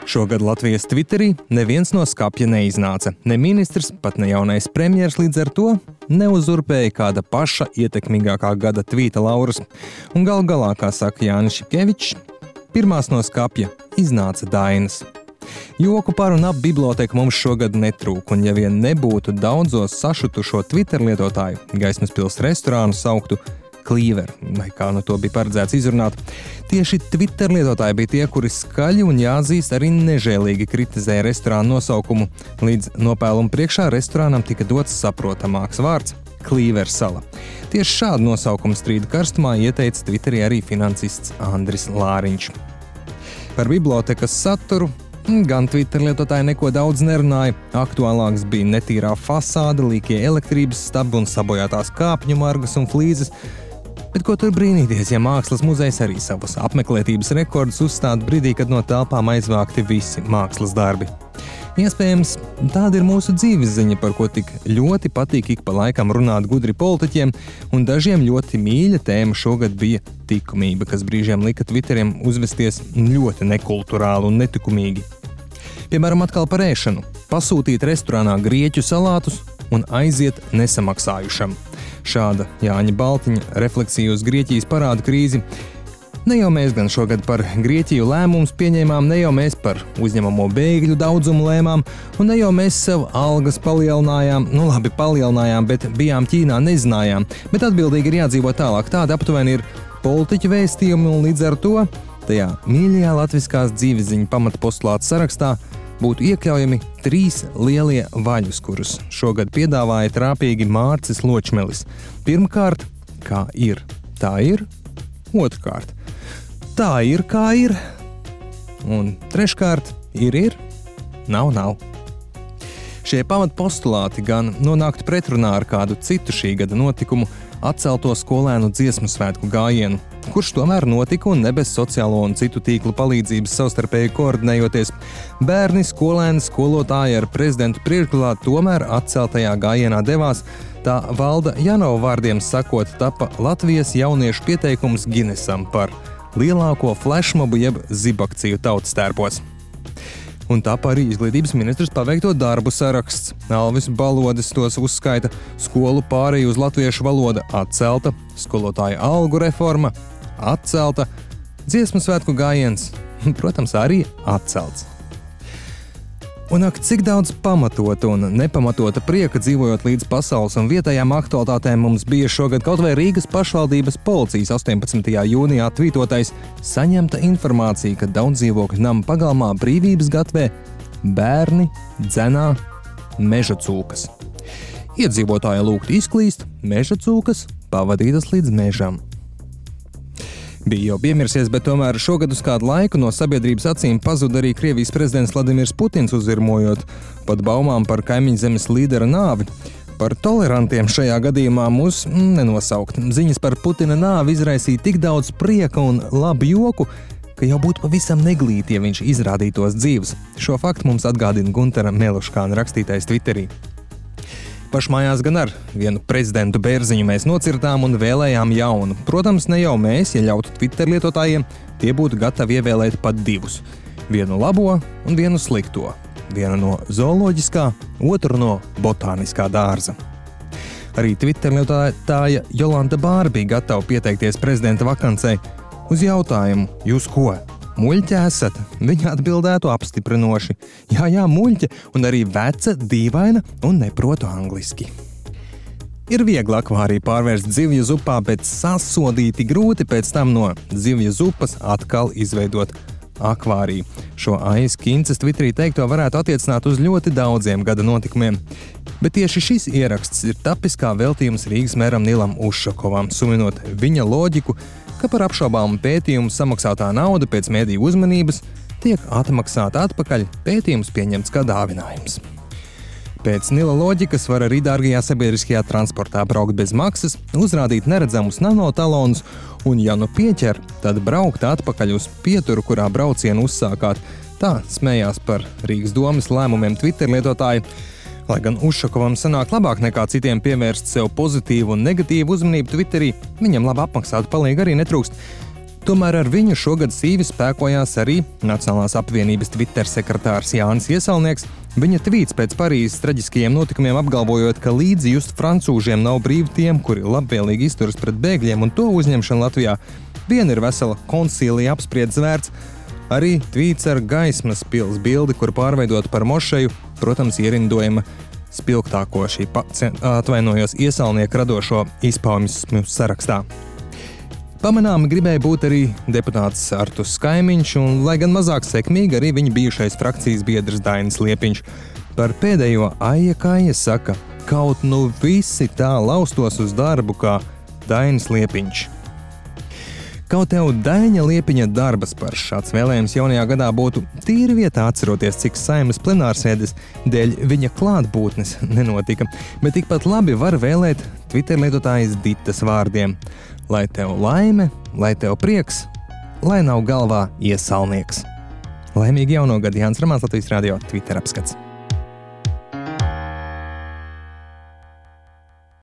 Šogad Latvijas Twitterī neviens no skapja neiznāca. Ne ministrs, pat ne jaunais premjers līdz ar to neuzurpēja kāda paša ietekmīgākā gada tvīta lauras. Un gal galā, kā saka Jānis Šipkevičs, pirmās no skapja iznāca Dainas. Joku par un ap biblioteka mums šogad netrūk, un ja vien nebūtu daudzos sašutušo Twitter lietotāju Gaismas pils restorānu sauktu Cleaver, vai kā no to bija paredzēts izrunāt. Tieši Twitter lietotāji bija tie, kuri skaļi un jāatzīst arī nežēlīgi kritizēja restorānu nosaukumu. Līdz nopēluma priekšā restorānam tika dots saprotamāks vārds – Cleaver sala. Tieši šādu nosaukumu strīda karstumā ieteica Twitterī arī finansists Andris Lāriņš. Par bibliotekas saturu gan Twitter lietotāji neko daudz nerunāja. Aktuālāks bija netīrā fasāde, līkie elektrības stabi un sabojātās kāpņu margas un flīzes. Bet ko tur brīnīties, ja mākslas muzejs arī savus apmeklētības rekordus uzstāda brīdī, kad no telpām aizvākti visi mākslas darbi. Iespējams, tāda ir mūsu dzīves ziņa, par ko tik ļoti patīk ik pa laikam runāt gudri politiķiem, un dažiem ļoti mīļa tēma šogad bija likumība, kas brīžiem lika Twitteriem uzvesties ļoti nekulturāli un netikumīgi. Piemēram, atkal par ēšanu. Pasūtīt restorānā grieķu salātus un aiziet nesamaksājušam. Šāda Jāņa Baltiņa refleksija uz Grieķijas parādu krīzi. Ne jau mēs gan šogad par Grieķiju lēmumus pieņēmām, ne jau mēs par uzņemamo bēgļu daudzumu lēmām, un ne jau mēs sev algas palielinājām, bet bijām Ķīnā, nezinājām. Bet atbildīgi ir jādzīvo tālāk. Tāda aptuveni ir politiķu vēstījumi, un līdz ar to tajā mīļajā latviskās dzīvesziņu pamatpostulāta sarakstā būtu iekļaujami 3 lielie vaļus, kurus šogad piedāvāja trāpīgi Mārcis Ločmelis. Pirmkārt, kā ir, tā ir. Otrkārt, tā ir, kā ir. Un treškārt, ir, nav. Šie pamatpostulāti gan nonāktu pretrunā ar kādu citu šī gada notikumu, atcelto skolēnu dziesmu svētku gājienu, kurš tomēr notika un ne bez sociālo un citu tīklu palīdzības savstarpēji koordinējoties. Bērni, skolēni, skolotāji ar prezidentu priekšgalā tomēr atceltajā gājienā devās. Tā Valda Janova vārdiem sakot, tapa Latvijas jauniešu pieteikums Ginesam par lielāko flashmobu jeb zibakciju tautas tērpos. Un tāpēc arī izglītības ministrs paveikto darbu saraksts. Alvis Balodis tos uzskaita, skolu pāreju uz latviešu valoda atcelta, skolotāja algu reforma atcelta, dziesmu svētku gājiens, protams, arī atcelts. Un cik daudz pamatota un nepamatota prieka dzīvojot līdz pasaules un vietējām aktualitātēm mums bija šogad kaut vai Rīgas pašvaldības policijas 18. jūnijā tvītotais saņemta informācija, ka daudz dzīvokļu nama pagalmā Brīvības gatvē bērni dzenā meža cūkas. Iedzīvotāji lūgti izklīst, meža cūkas pavadītas līdz mežam. Bija jau piemirsies, bet tomēr šogad uz kādu laiku no sabiedrības acīm pazuda arī Krievijas prezidents Vladimirs Putins, uzirmojot pat baumām par kaimiņu zemes līdera nāvi. Par tolerantiem šajā gadījumā mūs nenosaukt. Ziņas par Putina nāvi izraisīja tik daudz prieka un labu joku, ka jau būtu pavisam neglīti, ja viņš izrādītos dzīvs. Šo faktu mums atgādina Guntara Meluškāna rakstītais Twitterī. Pašmājās gan ar vienu prezidentu bērziņu mēs nocirtām un vēlējām jaunu. Protams, ne jau mēs, ja ļautu Twitter lietotājiem, tie būtu gatavi ievēlēt pat 2. Vienu labo un vienu slikto. Vienu no zooloģiskā, otru no botāniskā dārza. Arī Twitter lietotāja Jolanta Bāra bija gatava pieteikties prezidenta vakancei. Uz jautājumu, jūs ko? Muļķi esat? Viņa atbildētu apstiprinoši. Jā, muļķe, un arī veca, dīvaina un neprotu angliski. Ir viegli akvāriju pārvērst zivju zupā, bet sasodīti grūti pēc tam no zivju zupas atkal izveidot akvāriju. Šo Aijas Kinces Twitterī teikto varētu attiecināt uz ļoti daudziem gada notikumiem. Bet tieši šis ieraksts ir tapis kā veltījums Rīgas mēram Nilam Ušakovam, suminot viņa loģiku, ka par apšaubāmu pētījumu samaksātā nauda pēc mediju uzmanības tiek atmaksāta atpakaļ, pētījums pieņemts kā dāvinājums. Pēc Nila loģikas var arī dārgajā sabiedriskajā transportā braukt bez maksas, uzrādīt neredzamus nanotalonus un, ja nu pieķer, tad braukt atpakaļ uz pieturu, kurā braucienu uzsākāt. Tā smējās par Rīgas domas lēmumiem Twitter lietotāji. Lai gan Ušakovam sanāk labāk nekā citiem pievērst sev pozitīvu un negatīvu uzmanību Twitterī, viņam labi apmaksātu palīgi arī netrūkst. Tomēr ar viņu šogad sīvi spēkojās arī Nacionālās apvienības Twitter sekretārs Jānis Iesalnieks. Viņa tvīts pēc Parīzes traģiskajiem notikumiem apgalvojot, ka līdzi just francūžiem nav brīvi tiem, kuri labvēlīgi izturas pret bēgļiem un to uzņemšanu Latvijā. Vien ir vesela konsīlija apspriedzes vērts. Arī tvīts ar gaismas pils bildi, kur pārveidot par mošeju, protams, ierindojama spilgtāko Iesalnieka radošo izpausmu sarakstā. Pamanāmi gribēja būt arī deputāts Artus Kaimiņš, un, lai gan mazāk sekmīgi, arī viņa bijušais frakcijas biedrs Dainis Liepiņš. Par pēdējo Aija Kāja saka, kaut nu visi tā laustos uz darbu kā Dainis Liepiņš. Kaut tev Daņa Liepiņa darba sparšs šāds vēlējums jaunajā gadā būtu tīri vietā atceroties, cik Saeimas plenārsēdes dēļ viņa klātbūtnes nenotika, bet tikpat labi var vēlēt Twitter lietotājas Ditas vārdiem. Lai tev laime, lai tev prieks, lai nav galvā Iesalnieks. Laimīgi jauno gadu, Jānis Ramāns, Latvijas Radio Twitter apskats.